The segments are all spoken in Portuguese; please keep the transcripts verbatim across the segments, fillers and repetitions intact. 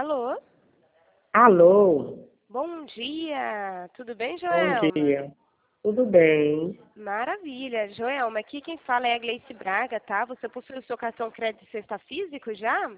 Alô? Alô? Bom dia! Tudo bem, Bom Joelma? dia. Tudo bem? Maravilha. Joelma, aqui quem fala é a Gleice Braga, tá? Você possui o seu cartão crédito sexta físico já?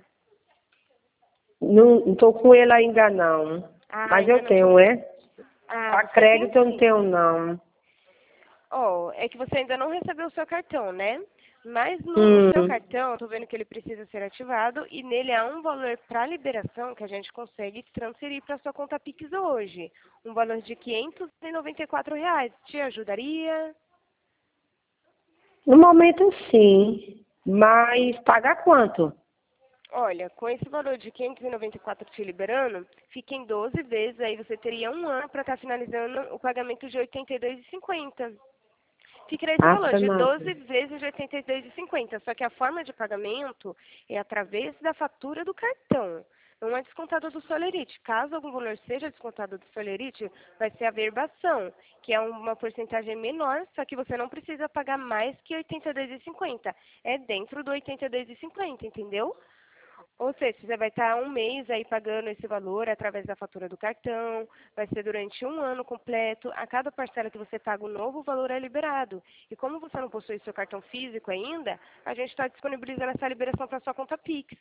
Não estou com ele ainda não. Ah, Mas eu ainda não tinha. tenho, é? Ah, A você tem crédito eu não sim. tenho não. Oh, é que você ainda não recebeu o seu cartão, né? Mas no, no seu Hum. cartão, eu tô vendo que ele precisa ser ativado e nele há um valor para liberação que a gente consegue transferir para sua conta Pix hoje. Um valor de quinhentos e noventa e quatro reais. Te ajudaria? No momento sim. Mas paga quanto? Olha, com esse valor de quinhentos e noventa e quatro te liberando, fica em doze vezes, aí você teria um ano para estar finalizando o pagamento de oitenta e dois reais e cinquenta centavos. Fica nesse valor Acha de não. doze vezes de oitenta e dois reais e cinquenta centavos, só que a forma de pagamento é através da fatura do cartão. Não é descontado do Solerite. Caso algum valor seja descontado do Solerite, vai ser a verbação, que é uma porcentagem menor, só que você não precisa pagar mais que oitenta e dois reais e cinquenta centavos. É dentro do oitenta e dois reais e cinquenta centavos, entendeu? Ou seja, você vai estar um mês aí pagando esse valor através da fatura do cartão, vai ser durante um ano completo. A cada parcela que você paga, o novo valor é liberado. E como você não possui seu cartão físico ainda, a gente está disponibilizando essa liberação para sua conta Pix.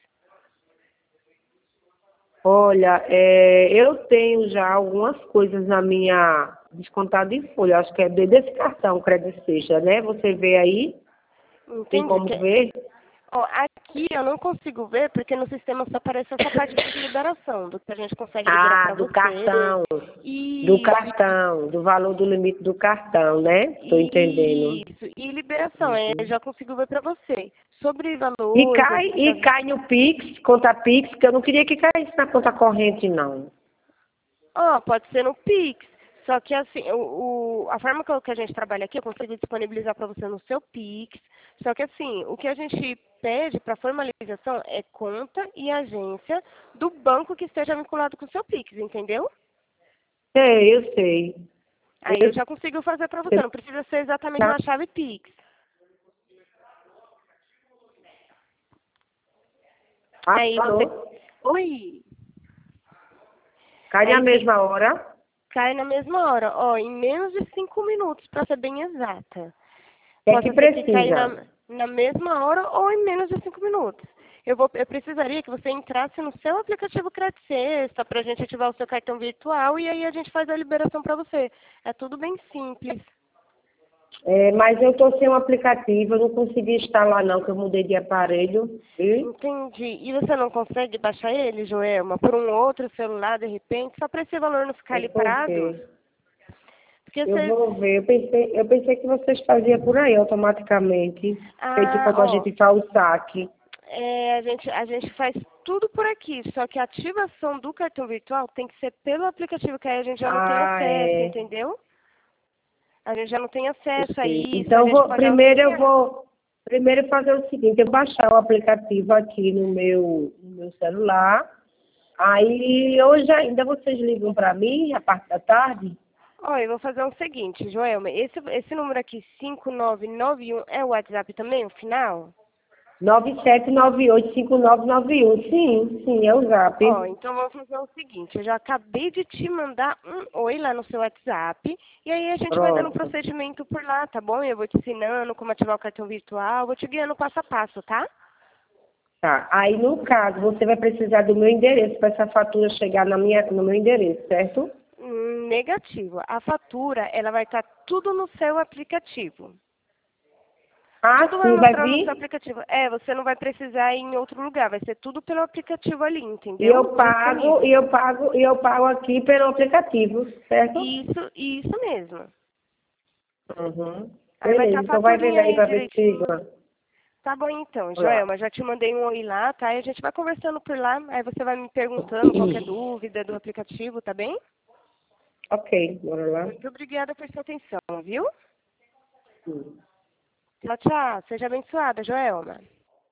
Olha, é, eu tenho já algumas coisas na minha descontada em folha. Acho que é desse cartão, crédito seja, né? Você vê aí? Tem Entendi. como Que- ver? Ó, aqui eu não consigo ver porque no sistema só aparece essa parte de liberação, do que a gente consegue liberar Ah, para do você. cartão. Do Isso, cartão, do valor do limite do cartão, né? Estou entendendo. Isso, e liberação, é, eu Uhum. já consigo ver para você. Sobre E valores, cai, assim, e das... cai no Pix, conta Pix, que eu não queria que caísse na conta corrente, não. Ó, pode ser no Pix, só que assim, o, o- a forma que, eu- que a gente trabalha aqui, eu consigo disponibilizar para você no seu Pix, só que assim, o que a gente pede para formalização é conta e agência do banco que esteja vinculado com o seu Pix, entendeu? Sei, eu sei. Aí eu Eu já consigo fazer para você, sei. não precisa ser exatamente uma chave Pix. Ah, Aí você... falou? Oi! Cai na Aí você mesma hora. cai na mesma hora, ó, em menos de cinco minutos, para ser bem exata. O que é que Possa ser que caia precisa? na, na mesma hora ou em menos de cinco minutos. Eu, vou, eu precisaria que você entrasse no seu aplicativo Crédito Sexta para a gente ativar o seu cartão virtual e aí a gente faz a liberação para você. É tudo bem simples. É, mas eu estou sem um aplicativo, eu não consegui instalar não, que eu mudei de aparelho. E Entendi. E você não consegue baixar ele, Joelma, por um outro celular de repente, só para esse valor não ficar eu ali vou parado? ver. Porque Eu vocês. vou ver. Eu pensei, eu pensei que vocês faziam por aí automaticamente. Feito Ah, quando a ó. gente faz o saque. É, a gente, a gente faz tudo por aqui, só que a ativação do cartão virtual tem que ser pelo aplicativo, que aí a gente já não tem Ah, acesso, é. entendeu? A gente já não tem Eu acesso a sei. isso, a Então, gente vou, pode primeiro eu auxiliar. vou primeiro fazer o seguinte, eu vou baixar o aplicativo aqui no meu, no meu celular. Aí hoje ainda vocês ligam para mim a parte da tarde? Ó, eu vou fazer o seguinte, Joelma, esse, esse número aqui, cinco nove nove um, é o WhatsApp também, o final? nove sete nove oito cinco nove nove um. Sim, sim, é o zap. Ó, então vamos fazer o seguinte, eu já acabei de te mandar um oi lá no seu WhatsApp, e aí a gente vai dando um Pronto. procedimento por lá, tá bom? Eu vou te ensinando como ativar o cartão virtual, vou te guiando passo a passo, tá? Tá. Aí, no caso, você vai precisar do meu endereço para essa fatura chegar na minha, no meu endereço, certo? Hum, Negativo. A fatura, ela vai estar tudo no seu aplicativo. Tudo Ah, vai sim, vai mostrar no seu vir. aplicativo. É, você não vai precisar ir em outro lugar, vai ser tudo pelo aplicativo ali, E eu entendeu? pago, e Disponível. eu pago, e eu pago aqui pelo aplicativo, certo? Isso, isso mesmo. Uhum. Aí vai estar Beleza, a então vai vendo faturinha aí aí para ver se direitinho. chega. Tá bom então, Olá. Joelma, já te mandei um oi lá, tá? E a gente vai conversando por lá, aí você vai me perguntando qualquer dúvida do aplicativo, tá bem? Ok, bora lá. Muito obrigada por sua atenção, viu? Sim. Tchau, tchau. Seja abençoada, Joelma.